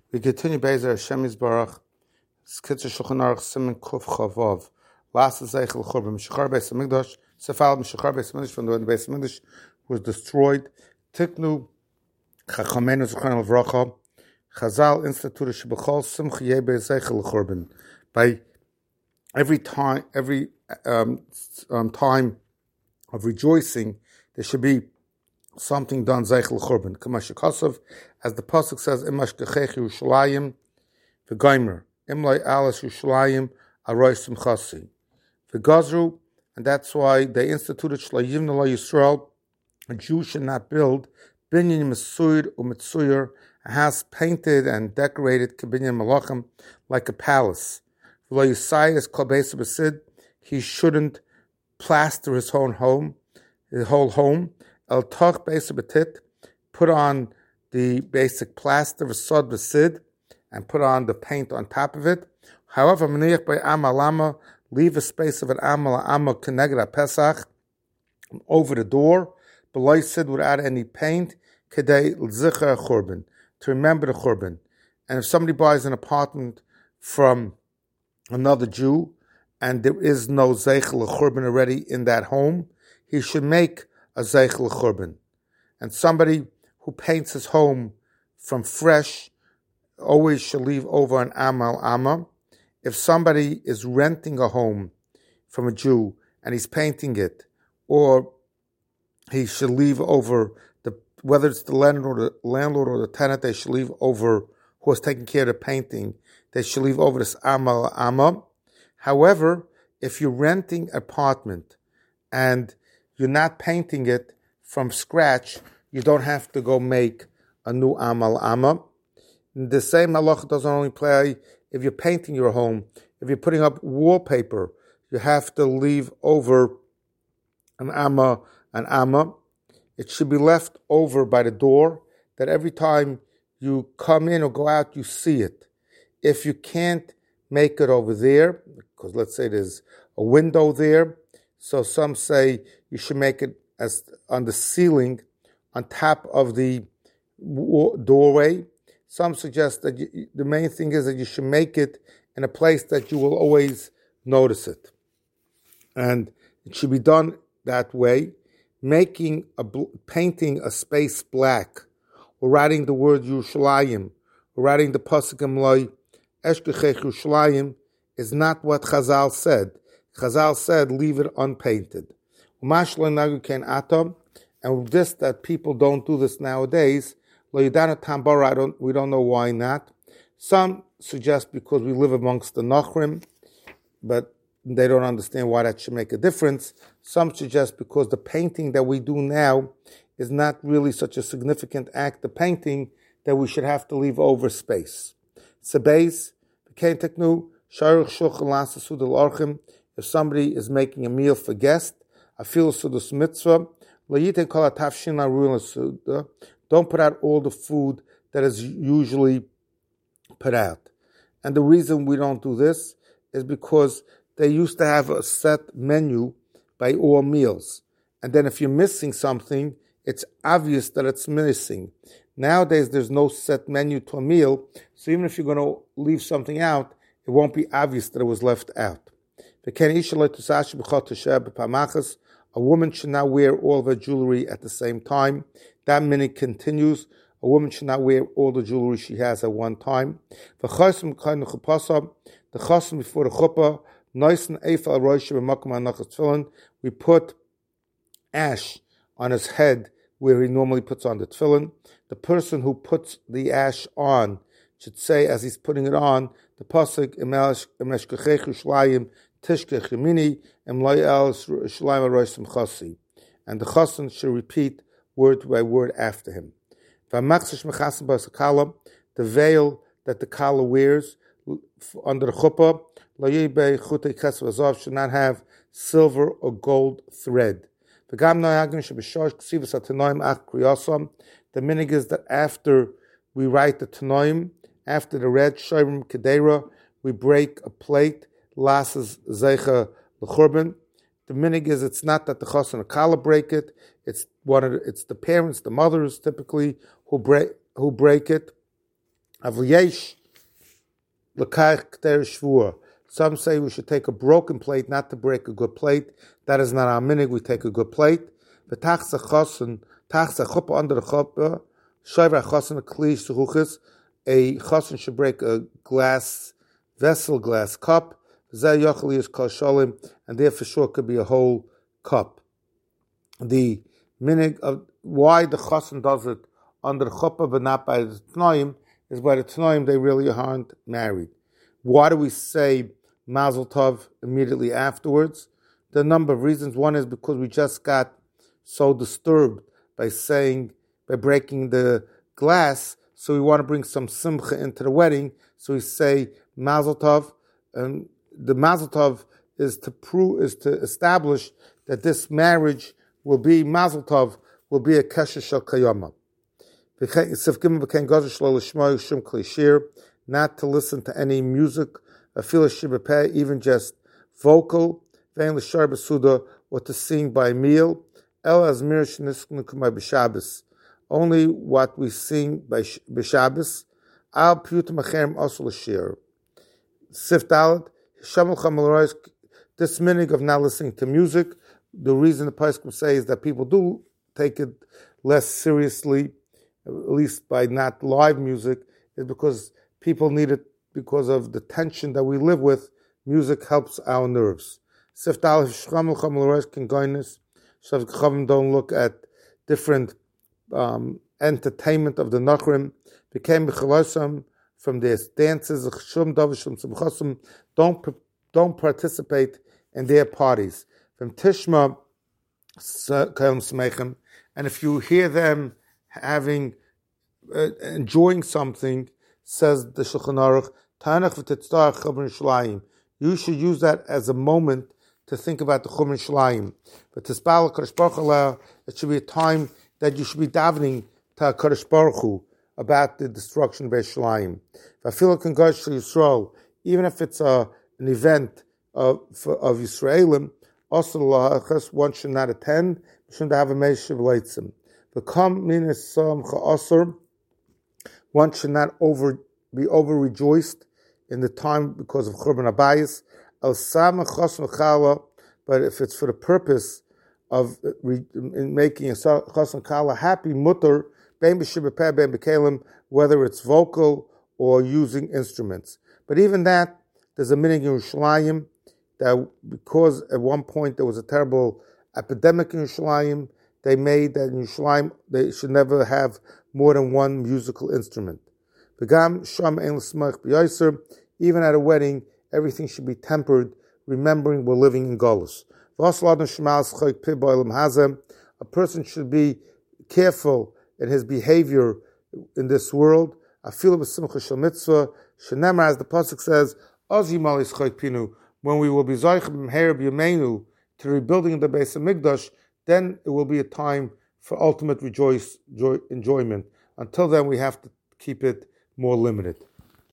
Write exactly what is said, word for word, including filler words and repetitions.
We continue Be'ezer Hashem Yisbarach, Skitzer Shulchan Aruch Siman Kuf Chavav, Last Zeichel Churban, Meshachar Beis Hamikdash, Sefal Meshachar Beis Hamikdash, from when the Beis Hamikdash was destroyed. Tiknu Chachamenu Zuchan Levracha, Chazal instituted Shebechol Simcha Yeh Zeichel Churban. By every time, every um, um, time of rejoicing, there should be something done Zeichel Churban. Kamash Kasav, as the pasuk says, Imash Gechech Yerushalayim v'Gaimer, Imlay Alas Yerushalayim Aroy Simchasi v'Gazru, and that's why they instituted Shlayim Nala Yisrael. A Jew should not build Binyan Mesuir or Mitsuir, a house painted and decorated Kibinyan Malachim like a palace. V'lo Yisayas Kol Beis B'Sid, he shouldn't plaster his own home, his whole home. El Toch Beis B'Tit, put on the basic plaster of Sod B'Sid, and put on the paint on top of it. However, Meniyach by Amalama, leave a space of an Amal Amal Keneged Pesach over the door, below Sid without any paint, Kedei L'Zicher Churban, to remember the Churban. And if somebody buys an apartment from another Jew, and there is no Zeichel Churban already in that home, he should make a Zeichel Churban. And somebody who paints his home from fresh always should leave over an Amal Amma. If somebody is renting a home from a Jew and he's painting it, or he should leave over, the whether it's the landlord or the, landlord or the tenant, they should leave over, who is taking care of the painting, they should leave over this Amal Amma. However, if you're renting an apartment and you're not painting it from scratch, you don't have to go make a new Amal Amma. The same halacha doesn't only apply if you're painting your home. If you're putting up wallpaper, you have to leave over an Amma, an Amma. It should be left over by the door, that every time you come in or go out, you see it. If you can't make it over there, because let's say there's a window there, so some say you should make it as on the ceiling, on top of the doorway. Some suggest that you, the main thing is that you should make it in a place that you will always notice it. And it should be done that way. Making a, painting a space black, or writing the word Yerushalayim, or writing the pasuk Imlay Eshkechech Yerushalayim, is not what Chazal said. Chazal said, leave it unpainted. And with this, that people don't do this nowadays, I don't, we don't know why not. Some suggest because we live amongst the Nachrim, but they don't understand why that should make a difference. Some suggest because the painting that we do now is not really such a significant act of painting that we should have to leave over space. Sebeis, if somebody is making a meal for guests, I feel sudus mitzvah, don't put out all the food that is usually put out. And the reason we don't do this is because they used to have a set menu by all meals. And then if you're missing something, it's obvious that it's missing. Nowadays, there's no set menu to a meal, so even if you're going to leave something out, it won't be obvious that it was left out. A woman should not wear all of her jewelry at the same time. That minute continues. A woman should not wear all the jewelry she has at one time. The chasm before the chuppah, we put ash on his head where he normally puts on the tefillin. The person who puts the ash on should say, as he's putting it on, the pasuk Emeshkechech Yerushalayim Tishkech Yemini Emlay El Yerushalayim Aroy Simchasi, and the chassan should repeat word by word after him. The veil that the kala wears under the chuppah should not have silver or gold thread. The minig is that after we write the Tanoim, after the red Shorim Kedera, we break a plate, lasses Zeicha L'Churban. The minig is it's not that the chassan and the kala break it, it's one of the, it's the parents, the mothers typically, who break who break it. Avliyesh l'kaich k'ter shvua. Some say we should take a broken plate, not to break a good plate. That is not our minig. We take a good plate. V'tachsa chosin, tachsa chuppah under the chuppah. Shoyver chosin a klish zuchuchis. A chosin should break a glass vessel, glass cup. Zeh yochli is kol sholim, and there for sure could be a whole cup. The minig of why the chosin does it under the chuppah but not by the tnoim is by the tnoim they really aren't married. Why do we say Mazel Tov immediately afterwards? There are a number of reasons. One is because we just got so disturbed by saying, by breaking the glass, so we want to bring some simcha into the wedding, so we say Mazel Tov, and the Mazel Tov is to prove, is to establish that this marriage will be Mazel Tov, will be a kesher shel kayama. Not to listen to any music, even just vocal, or to sing by meal. Only what we sing by Shabbos. This meaning of not listening to music, the reason the Pesachim say is that people do take it less seriously, at least by not live music, is because people need it because of the tension that we live with. Music helps our nerves. Don't look at different um, entertainment of the Nachrim. Became from their dances. Don't don't participate in their parties. From Tishma, and if you hear them having uh, enjoying something, says the Shulchan Aruch, you should use that as a moment to think about the Chumran Shlayim. But to Spal Kadosh Baruch Hu, it should be a time that you should be davening to Kadosh Baruch Hu about the destruction of Shlayim. Even if it's a, an event of, of Yisraelim, also one should not attend, should have a Meishiv Leitzim. One should not over be over rejoiced in the time because of Churban Abayis. But if it's for the purpose of re, in making a Chosn Kala happy, mutter, whether it's vocal or using instruments. But even that, there's a minig in Yerushalayim that because at one point there was a terrible epidemic in Yerushalayim, they made that in Yerushalayim they should never have more than one musical instrument. Even at a wedding, everything should be tempered, remembering we're living in Golus. A person should be careful in his behavior in this world. As the pasuk says, when we will be zoich to rebuilding the Beis Hamikdash, then it will be a time for ultimate rejoice, joy, enjoyment. Until then, we have to keep it more limited.